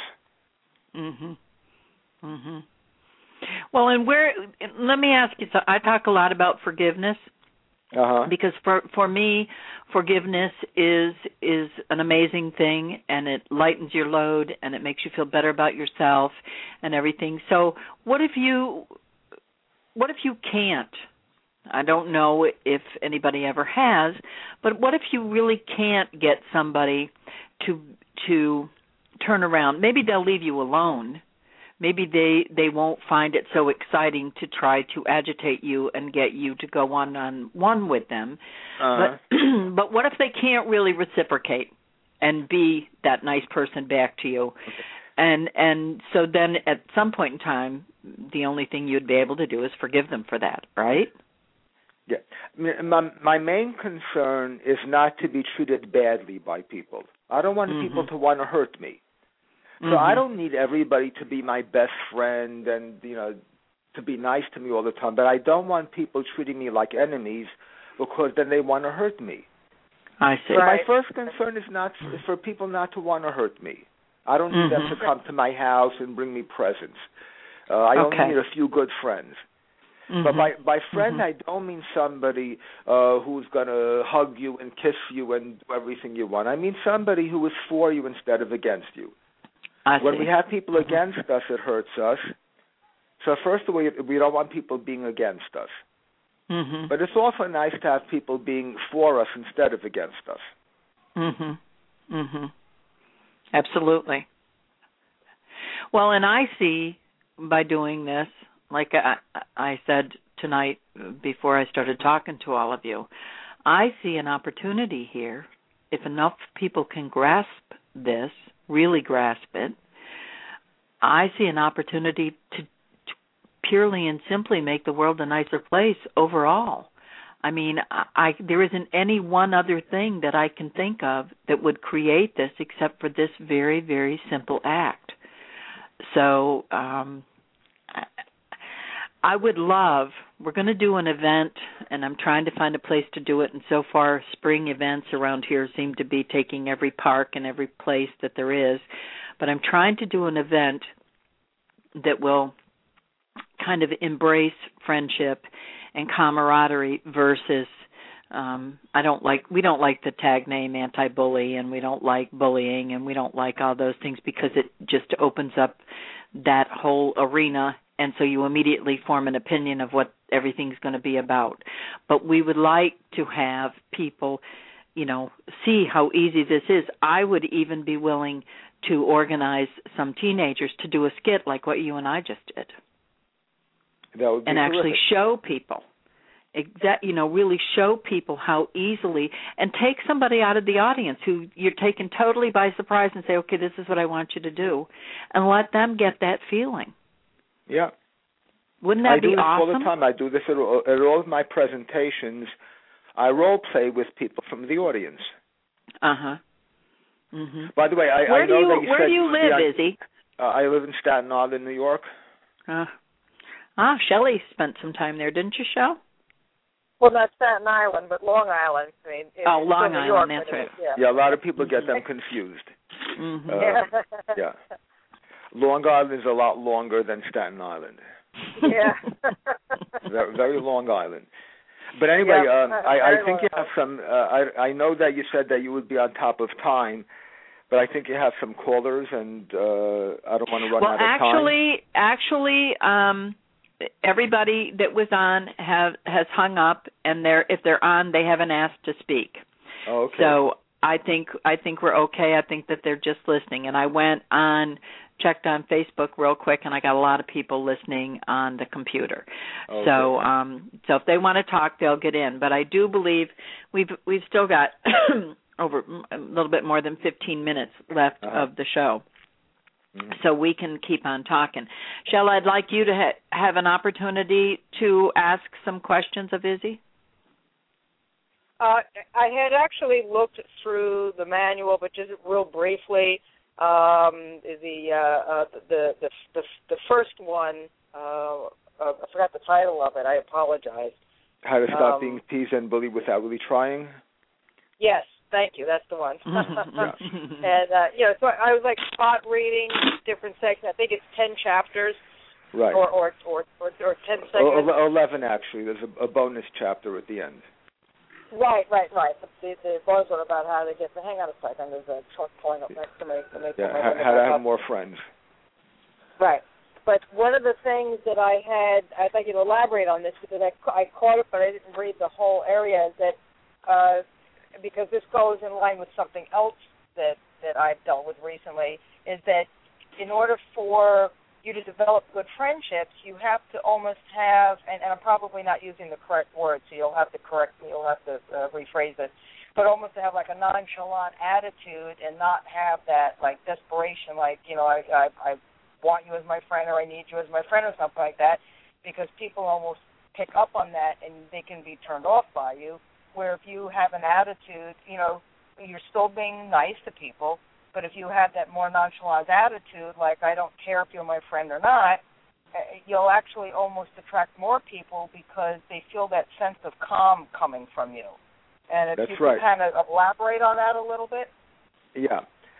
Mhm. Mhm. Well, and where? Let me ask you. So I talk a lot about forgiveness, Uh-huh. Because for for me, forgiveness is is an amazing thing, and it lightens your load, and it makes you feel better about yourself and everything. So what if you what if you can't? I don't know if anybody ever has, but what if you really can't get somebody to to turn around? Maybe they'll leave you alone. Maybe they, they won't find it so exciting to try to agitate you and get you to go one-on-one with them. Uh-huh. But but what if they can't really reciprocate and be that nice person back to you? Okay. And and so then at some point in time, the only thing you'd be able to do is forgive them for that, right? Yeah. My, my main concern is not to be treated badly by people. I don't want mm-hmm. people to want to hurt me. So mm-hmm. I don't need everybody to be my best friend and, you know, to be nice to me all the time. But I don't want people treating me like enemies because then they want to hurt me. I see. So right. my first concern is not for, for people not to want to hurt me. I don't need mm-hmm. them to come to my house and bring me presents. Uh, I okay. only need a few good friends. Mm-hmm. But by, by friend, mm-hmm. I don't mean somebody uh, who's going to hug you and kiss you and do everything you want. I mean somebody who is for you instead of against you. I when see. we have people against us, it hurts us. So first of all, we don't want people being against us. Mm-hmm. But it's also nice to have people being for us instead of against us. Mm-hmm. Mm-hmm. Absolutely. Well, and I see by doing this, like I, I said tonight before I started talking to all of you, I see an opportunity here. If enough people can grasp this, really grasp it, I see an opportunity to, to purely and simply make the world a nicer place overall. I mean, I, I there isn't any one other thing that I can think of that would create this except for this very, very simple act. So um, I, I would love, we're going to do an event, and I'm trying to find a place to do it, and so far spring events around here seem to be taking every park and every place that there is, but I'm trying to do an event that will kind of embrace friendship and camaraderie versus, um, I don't like, we don't like the tag name anti-bully, and we don't like bullying, and we don't like all those things because it just opens up that whole arena. And so you immediately form an opinion of what everything's going to be about. But we would like to have people, you know, see how easy this is. I would even be willing to organize some teenagers to do a skit like what you and I just did. That would be and terrific. Actually show people, exact, you know, really show people how easily, and take somebody out of the audience who you're taken totally by surprise and say, okay, this is what I want you to do, and let them get that feeling. Yeah. Wouldn't that I be do this awesome? all the time. I do this at all, at all of my presentations. I role play with people from the audience. Uh-huh. Mm-hmm. By the way, I, where I know do you, that you where said... do you live, on, Izzy? Uh, I live in Staten Island, New York. Uh, ah, Shelley spent some time there, didn't you, Shell? Well, not Staten Island, but Long Island. I mean, it, oh, Long New Island, York, that's right. Yeah. yeah, a lot of people get them confused. Mm-hmm. Uh, yeah. yeah. Long Island is a lot longer than Staten Island. Yeah. very, very long island. But anyway, yeah, um, I, I think you have some, uh, I, I know that you said that you would be on top of time, but I think you have some callers, and uh, I don't want to run well, out of time. Well, actually, actually, um, everybody that was on have, has hung up, and they're if they're on, they haven't asked to speak. Oh, okay. So I think I think we're okay. I think that they're just listening. And I went on, checked on Facebook real quick, and I got a lot of people listening on the computer. Okay. So um, so if they want to talk, they'll get in. But I do believe we've we've still got over a little bit more than fifteen minutes left uh-huh. of the show. Mm-hmm. So we can keep on talking. Shell, I'd like you to ha- have an opportunity to ask some questions of Izzy. Uh, I had actually looked through the manual, but just real briefly, um, the, uh, uh, the the the the first one. Uh, uh, I forgot the title of it. I apologize. How to stop um, being teased and bullied without really trying. Yes, thank you. That's the one. yeah. And uh, you know, so I was like spot reading different sections. I think it's ten chapters. Right. Or or or or, or ten segments. O- eleven actually. There's a, a bonus chapter at the end. Right, right, right. The, the buzzword about how to get the, hang on a second, there's a truck pulling up next to me. To me yeah, how, how to have more friends. Right. But one of the things that I had, I'd like you to elaborate on this because I, I caught it, but I didn't read the whole area, is that uh, because this goes in line with something else that, that I've dealt with recently, is that in order for you to develop good friendships, you have to almost have, and, and I'm probably not using the correct word, so you'll have to correct me, you'll have to uh, rephrase it, but almost to have like a nonchalant attitude and not have that like desperation, like, you know, I, I, I want you as my friend or I need you as my friend or something like that, because people almost pick up on that and they can be turned off by you, where if you have an attitude, you know, you're still being nice to people, but if you have that more nonchalant attitude, like I don't care if you're my friend or not, you'll actually almost attract more people because they feel that sense of calm coming from you. And if That's you right. can kind of elaborate on that a little bit. Yeah.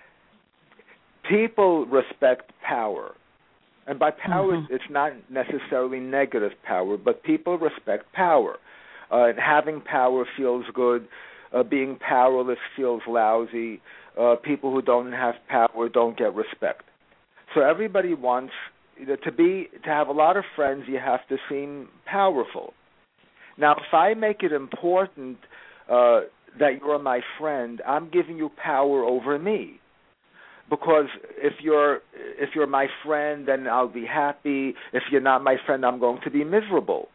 People respect power. And by power, mm-hmm. it's not necessarily negative power, but people respect power. Uh, and having power feels good. Uh, being powerless feels lousy. Uh, people who don't have power don't get respect. So everybody wants, you know, to be to have a lot of friends. You have to seem powerful. Now, if I make it important uh, that you're my friend, I'm giving you power over me. Because if you're if you're my friend, then I'll be happy. If you're not my friend, I'm going to be miserable.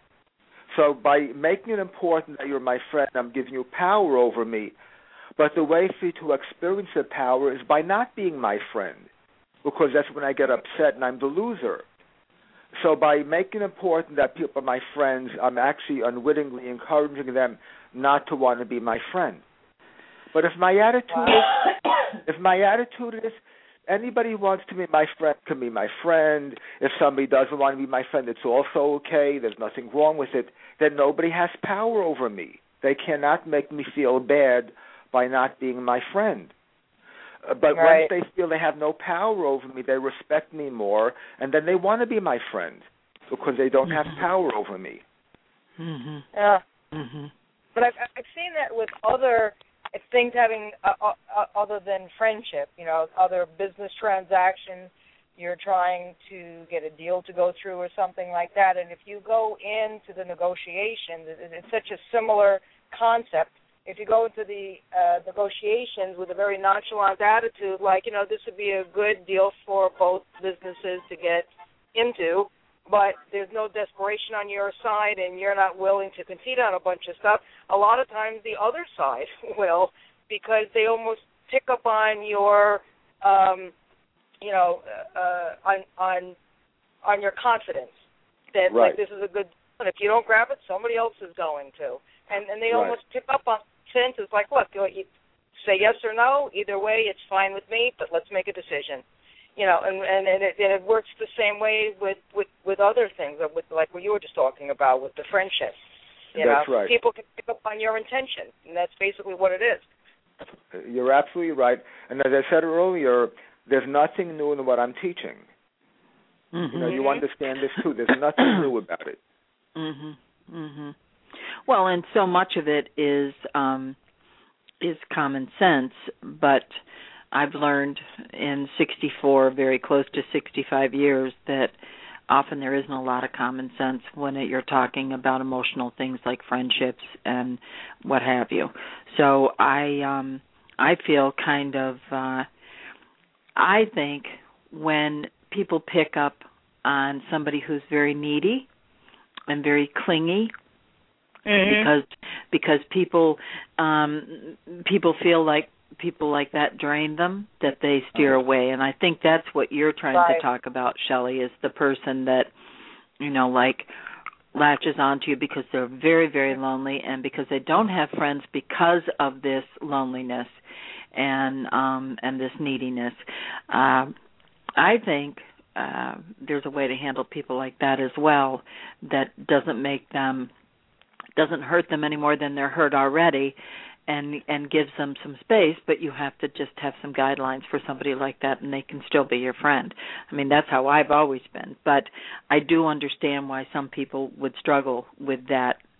So by making it important that you're my friend, I'm giving you power over me. But the way for you to experience the power is by not being my friend, because that's when I get upset and I'm the loser. So by making it important that people are my friends, I'm actually unwittingly encouraging them not to want to be my friend. But if my attitude is, if my attitude is, anybody who wants to be my friend can be my friend. If somebody doesn't want to be my friend, it's also okay. There's nothing wrong with it. Then nobody has power over me. They cannot make me feel bad by not being my friend. Uh, but right. once they feel they have no power over me, they respect me more, and then they want to be my friend because they don't mm-hmm. have power over me. Mm-hmm. Yeah. Mm-hmm. But I've, I've seen that with other things having uh, uh, other than friendship, you know, other business transactions. You're trying to get a deal to go through or something like that, and if you go into the negotiations, it's such a similar concept. If you go into the uh, negotiations with a very nonchalant attitude, like, you know, this would be a good deal for both businesses to get into, but there's no desperation on your side and you're not willing to concede on a bunch of stuff, a lot of times the other side will, because they almost pick up on your, um, you know, uh, on on on your confidence that, right. like, this is a good deal, and if you don't grab it, somebody else is going to. And, and they right. almost pick up on sense. It's like, look, you say yes or no, either way, it's fine with me, but let's make a decision. You know, and and, and, it, and it works the same way with, with, with other things, with like what you were just talking about with the friendship. You that's know, right. people can pick up on your intention, and that's basically what it is. You're absolutely right. And as I said earlier, there's nothing new in what I'm teaching. Mm-hmm. You know, you understand this too. There's nothing new about it. Mm-hmm. Mm-hmm. Well, and so much of it is um, is common sense, but I've learned in sixty-four, very close to sixty-five years, that often there isn't a lot of common sense when it, you're talking about emotional things like friendships and what have you. So I um, I feel kind of, uh, I think when people pick up on somebody who's very needy and very clingy, mm-hmm. because because people um, people feel like people like that drain them, that they steer away. And I think that's what you're trying right. to talk about, Shelley, is the person that, you know, like latches onto you because they're very, very lonely and because they don't have friends because of this loneliness and um, and this neediness. Uh, I think uh, there's a way to handle people like that as well that doesn't make them, doesn't hurt them any more than they're hurt already, and and gives them some space, but you have to just have some guidelines for somebody like that, and they can still be your friend. I mean, that's how I've always been. But I do understand why some people would struggle with that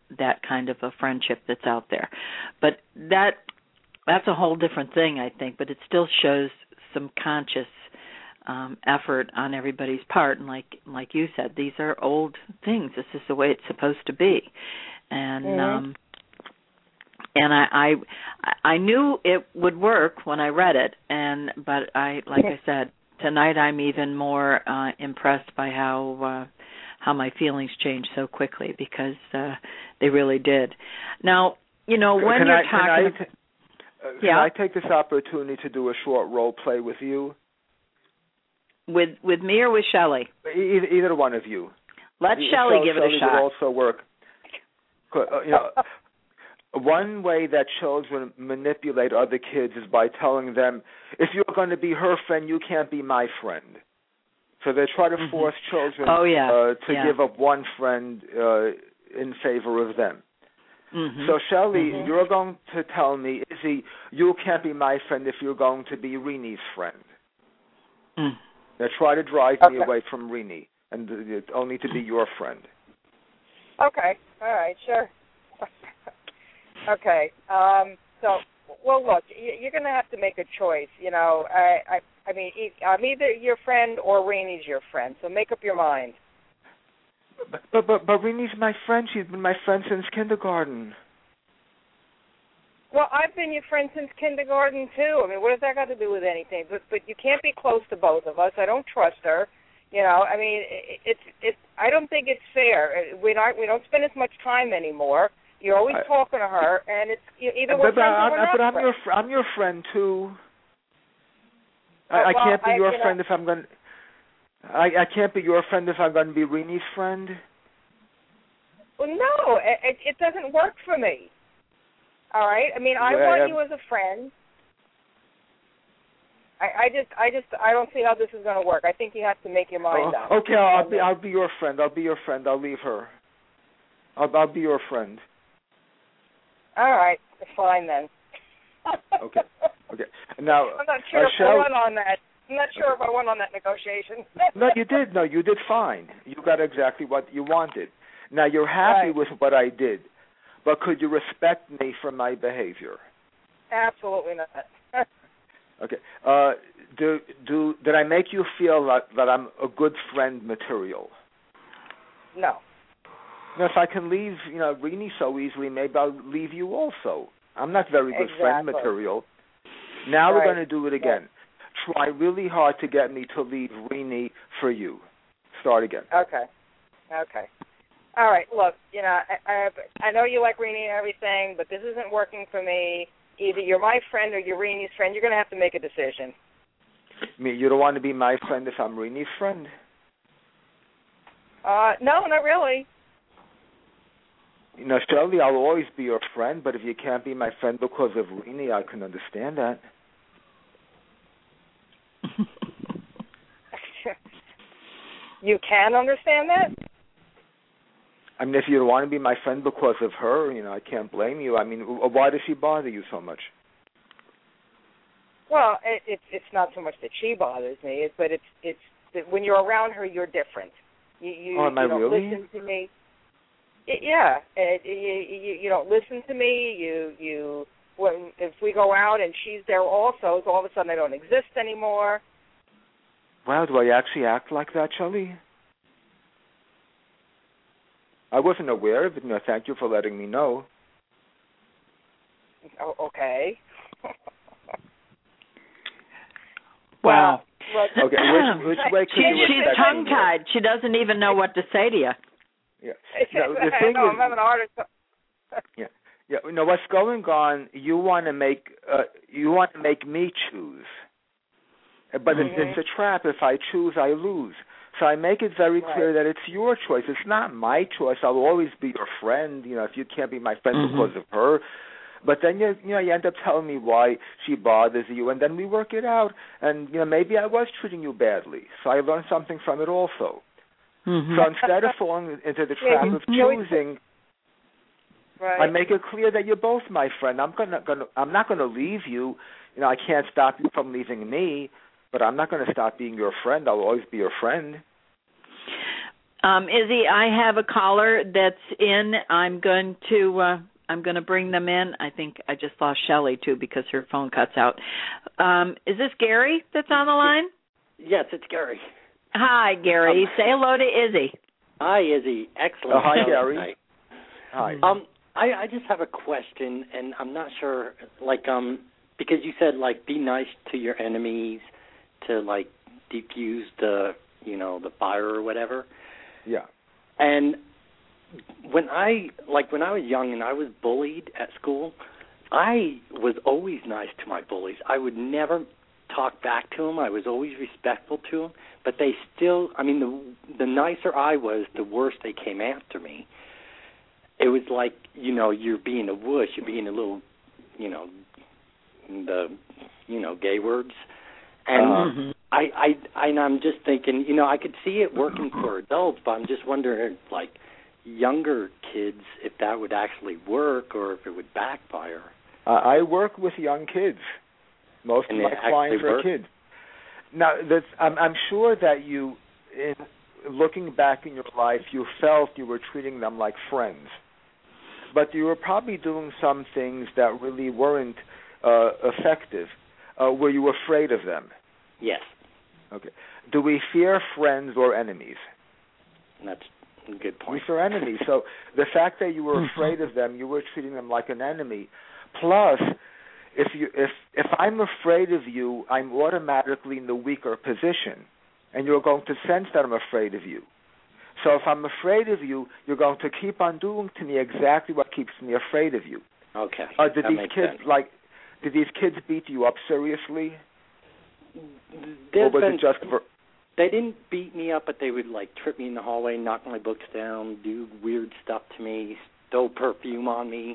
that kind of a friendship that's out there. But that that's a whole different thing, I think, but it still shows some conscious um, effort on everybody's part. And like like you said, these are old things. This is the way it's supposed to be. And mm-hmm. um, and I, I I knew it would work when I read it, and but I like I said, tonight I'm even more uh, impressed by how uh, how my feelings changed so quickly, because uh, they really did. Now, you know, when can you're I, talking... Can I, t- uh, yeah? Can I take this opportunity to do a short role play with you? With with me or with Shelley? Either, either one of you. Let the, Shelley give it Shelley a shot. Would also work. Uh, you know, one way that children manipulate other kids is by telling them, if you're going to be her friend, you can't be my friend. So they try to mm-hmm. force children oh, yeah. uh, to yeah. give up one friend uh, in favor of them. Mm-hmm. So, Shelley, mm-hmm. you're going to tell me, Izzy, you can't be my friend if you're going to be Reni's friend. Mm. Now try to drive okay. me away from Rini, and uh, only to be your friend. Okay. All right. Sure. okay. Um, so, well, look, you're going to have to make a choice. You know, I, I, I mean, I'm either your friend or Reni's your friend. So make up your mind. But but but, but Reni's my friend. She's been my friend since kindergarten. Well, I've been your friend since kindergarten too. I mean, what has that got to do with anything? But but you can't be close to both of us. I don't trust her. You know, I mean, it, it's it's. I don't think it's fair. We not we don't spend as much time anymore. You're always I, talking to her, and it's either we're but, friends but, or we're not But I'm friends. your I'm your friend too. Uh, I, I well, can't be I, your you friend know, if I'm going. I I can't be your friend if I'm going to be Reni's friend. Well, no, it, it doesn't work for me. All right. I mean, I well, want I, you as a friend. I, I just, I just, I don't see how this is going to work. I think you have to make your mind oh, up. Okay, I'll be, I'll be your friend. I'll be your friend. I'll leave her. I'll, I'll be your friend. All right, fine then. okay. Okay. Now, I'm not sure uh, if shall... I won on that. I'm not sure if I won on that negotiation. No, you did. No, you did fine. You got exactly what you wanted. Now you're happy right. with what I did, but could you respect me for my behavior? Absolutely not. Okay. Uh, do do did I make you feel like, that I'm a good friend material? No. Now, if I can leave, you know, Rini so easily, maybe I'll leave you also. I'm not very good exactly. friend material. Now right. we're going to do it again. Right. Try really hard to get me to leave Rini for you. Start again. Okay. Okay. All right. Look, you know, I, I I know you like Rini and everything, but this isn't working for me. Either you're my friend or you're Reni's friend. You're going to have to make a decision. I mean, you don't want to be my friend if I'm Reni's friend? Uh, no, not really. You know, Shelley, I'll always be your friend, but if you can't be my friend because of Rini, I can understand that. You can understand that? I mean, if you want to be my friend because of her, you know, I can't blame you. I mean, why does she bother you so much? Well, it, it's it's not so much that she bothers me, but it's it's that when you're around her, you're different. You you, oh, am you I don't really? listen to me. It, yeah, it, you, you you don't listen to me. You you when if we go out and she's there also, so all of a sudden I don't exist anymore. Wow, do I actually act like that, Shelley? I wasn't aware of it. No, thank you for letting me know. Oh, okay. Wow. Well, okay, which, which way could she, you she's respect tongue-tied. She doesn't even know what to say to you. Yeah. No, the I thing know, is, I'm having a heart attack. yeah, yeah. You know what's going on? You want to make uh, you want to make me choose, but mm-hmm. it's, it's a trap. If I choose, I lose. So I make it very right. clear that it's your choice. It's not my choice. I'll always be your friend. You know, if you can't be my friend mm-hmm. because of her. But then you you know you end up telling me why she bothers you, and then we work it out. And you know maybe I was treating you badly, so I learned something from it also. Mm-hmm. So instead of falling into the trap of choosing, right. I make it clear that you're both my friend. I'm gonna, gonna I'm not going to leave you. You know I can't stop you from leaving me, but I'm not going to stop being your friend. I'll always be your friend. Um, Izzy, I have a caller that's in. I'm going to uh, I'm going to bring them in. I think I just lost Shelley too because her phone cuts out. Um, is this Gary that's on the line? Yes, it's Gary. Hi, Gary. Um, Say hello to Izzy. Hi, Izzy. Excellent. Uh, hi, show Gary. tonight. Hi. Um, I, I just have a question, and I'm not sure, like, um, because you said, like, be nice to your enemies to, like, diffuse the, you know, the fire or whatever. Yeah. And when I, like, when I was young and I was bullied at school, I was always nice to my bullies. I would never talk back to them. I was always respectful to them. But they still, I mean, the the nicer I was, the worse they came after me. It was like, you know, you're being a wuss, you're being a little, you know, the, you know, gay words. And Uh-huh. I, I, and I'm just thinking, you know, I could see it working for adults, but I'm just wondering, like, younger kids, if that would actually work or if it would backfire. Uh, I work with young kids. Most And of my it actually clients are works? kids. Now, that's, I'm, I'm sure that you, in looking back in your life, you felt you were treating them like friends. But you were probably doing some things that really weren't uh, effective. Uh, were you afraid of them? Yes. Okay. Do we fear friends or enemies? That's a good point. We fear enemies. So the fact that you were afraid of them, you were treating them like an enemy. Plus, if you if if I'm afraid of you, I'm automatically in the weaker position, and you're going to sense that I'm afraid of you. So if I'm afraid of you, you're going to keep on doing to me exactly what keeps me afraid of you. Okay. Uh, did that these makes kids sense. like? Did these kids beat you up seriously? There's or was been, it just? Ver- they didn't beat me up, but they would like trip me in the hallway, knock my books down, do weird stuff to me, stow perfume on me.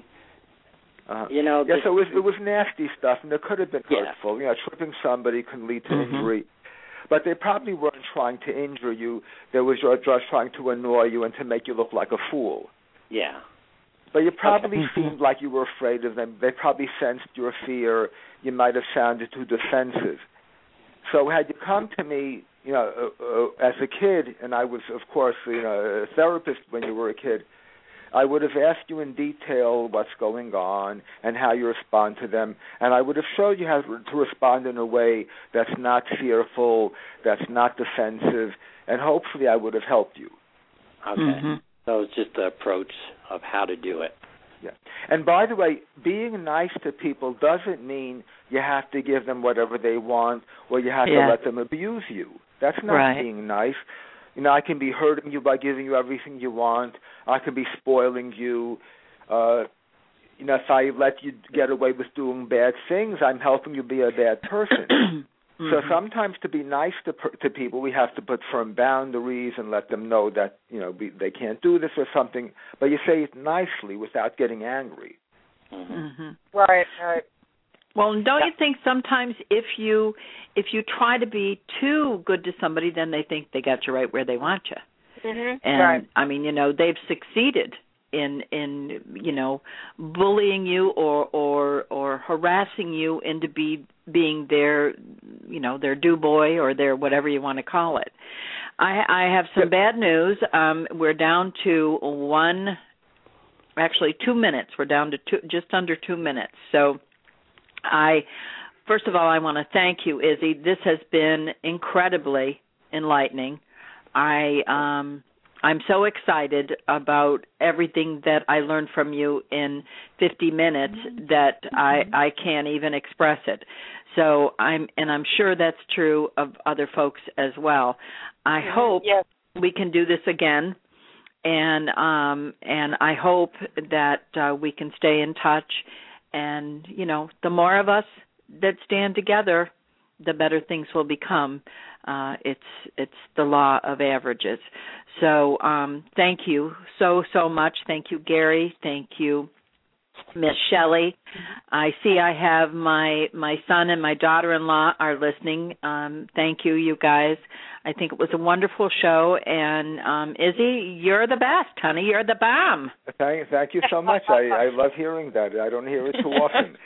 Uh, you know. Yeah, just, so it was, it was nasty stuff, and it could have been Yeah. hurtful. You know, tripping somebody can lead to Mm-hmm. injury. But they probably weren't trying to injure you. They were just trying to annoy you and to make you look like a fool. Yeah. But you probably Okay. seemed like you were afraid of them. They probably sensed your fear. You might have sounded too defensive. So had you come to me, you know, uh, uh, as a kid, and I was, of course, you know, a therapist when you were a kid, I would have asked you in detail what's going on and how you respond to them, and I would have showed you how to respond in a way that's not fearful, that's not defensive, and hopefully I would have helped you. Okay. Mm-hmm. So it's just the approach of how to do it. Yeah. And by the way, being nice to people doesn't mean you have to give them whatever they want or you have Yeah. to let them abuse you. That's not Right. being nice. You know, I can be hurting you by giving you everything you want. I can be spoiling you. Uh, you know, if I let you get away with doing bad things, I'm helping you be a bad person. Mm-hmm. So sometimes to be nice to to people, we have to put firm boundaries and let them know that, you know, we, they can't do this or something. But you say it nicely without getting angry. Mm-hmm. Mm-hmm. Right, right. Well, and don't you think sometimes if you if you try to be too good to somebody, then they think they got you right where they want you. Mm-hmm. And Right. I mean, you know, they've succeeded in in you know bullying you or or or harassing you into be being their you know their do boy or their whatever you want to call it. I I have some bad news. Um, we're down to one, actually two minutes. We're down to two, just under two minutes. So. I, first of all, I want to thank you, Izzy. This has been incredibly enlightening. I, um, I'm so excited about everything that I learned from you in fifty minutes that I, I can't even express it. So I'm, and I'm sure that's true of other folks as well. I Mm-hmm. hope Yes. we can do this again. And um, and I hope that uh, we can stay in touch. And, you know, the more of us that stand together, the better things will become. Uh, it's it's the law of averages. So um, thank you so, so much. Thank you, Gary. Thank you, Miss Shelley. I see I have my, my son and my daughter-in-law are listening. Um, thank you, you guys. I think it was a wonderful show. And, um, Izzy, you're the best, honey. You're the bomb. Thank, thank you so much. I, I love hearing that. I don't hear it too often.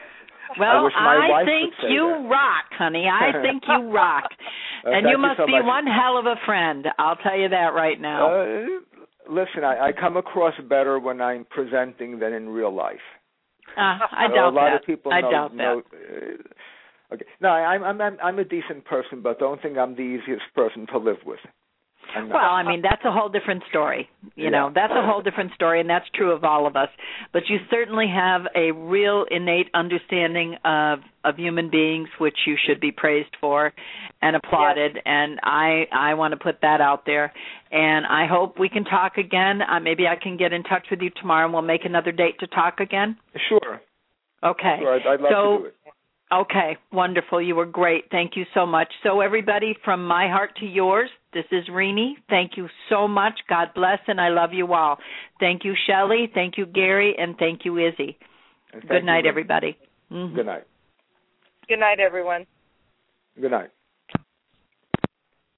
Well, I, wish my I wife think would say you that. rock, honey. I think you rock. Uh, and thank you must you so be much. one hell of a friend. I'll tell you that right now. Uh, listen, I, I come across better when I'm presenting than in real life. Uh, I So doubt a lot that. of people I know, doubt know, that. uh, okay. No, I'm, I'm I'm I'm a decent person, but don't think I'm the easiest person to live with. Well, I mean, that's a whole different story. You yeah. know, that's a whole different story, and that's true of all of us. But you certainly have a real innate understanding of of human beings, which you should be praised for and applauded. Yes. And I I want to put that out there. And I hope we can talk again. Uh, maybe I can get in touch with you tomorrow, and we'll make another date to talk again. Sure. Okay. Sure, I'd, I'd love so, to do it. Okay, wonderful. You were great. Thank you so much. So everybody, from my heart to yours, this is Renee. Thank you so much. God bless, and I love you all. Thank you, Shelley. Thank you, Gary, and thank you, Izzy. Thank Good night, you, everybody. Mm-hmm. Good night. Good night, everyone. Good night.